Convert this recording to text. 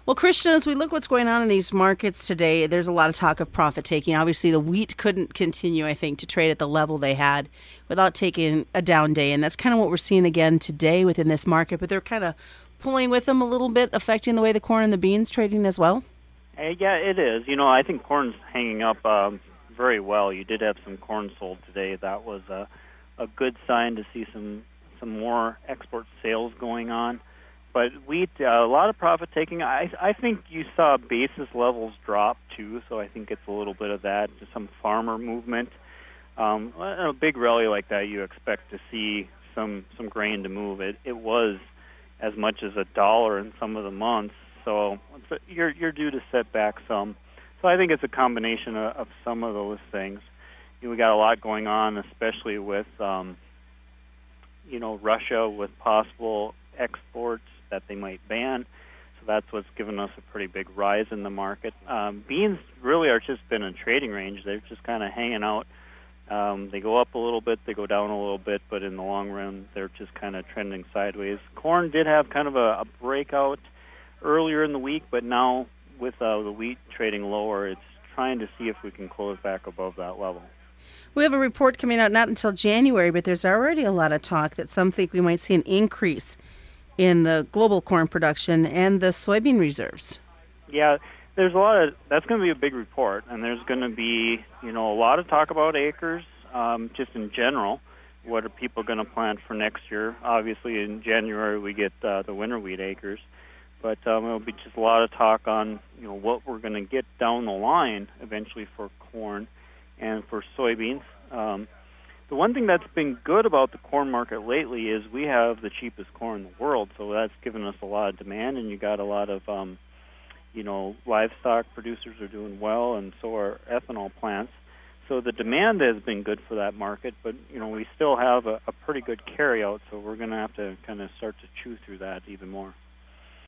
Well, Christian, as we look what's going on in these markets today, there's a lot of talk of profit taking. Obviously, the wheat couldn't continue, I think, to trade at the level they had without taking a down day. And that's kind of what we're seeing again today within this market. But they're kind of pulling with them a little bit, affecting the way the corn and the beans trading as well. Yeah, it is. I think corn's hanging up very well. You did have some corn sold today. That was a good sign to see some more export sales going on. But wheat, a lot of profit taking. I think you saw basis levels drop too, so I think it's a little bit of that, just some farmer movement. A big rally like that, you expect to see some grain to move. It was as much as $1 in some of the months, so you're due to set back some. So I think it's a combination of some of those things. We got a lot going on, especially with Russia with possible exports that they might ban. So that's what's given us a pretty big rise in the market. Beans really are just been in trading range. They're just kind of hanging out. They go up a little bit, they go down a little bit, but in the long run, they're just kind of trending sideways. Corn did have kind of a breakout earlier in the week, but now with the wheat trading lower, it's trying to see if we can close back above that level. We have a report coming out not until January, but there's already a lot of talk that some think we might see an increase in the global corn production and the soybean reserves. Yeah, there's a lot of, that's going to be a big report, and there's going to be, a lot of talk about acres, just in general. What are people going to plant for next year? Obviously, in January we get the winter wheat acres, but there'll be just a lot of talk on, what we're going to get down the line eventually for corn and for soybeans. The one thing that's been good about the corn market lately is we have the cheapest corn in the world, so that's given us a lot of demand, and you got a lot of, livestock producers are doing well, and so are ethanol plants. So the demand has been good for that market, but, we still have a pretty good carryout, so we're going to have to kind of start to chew through that even more.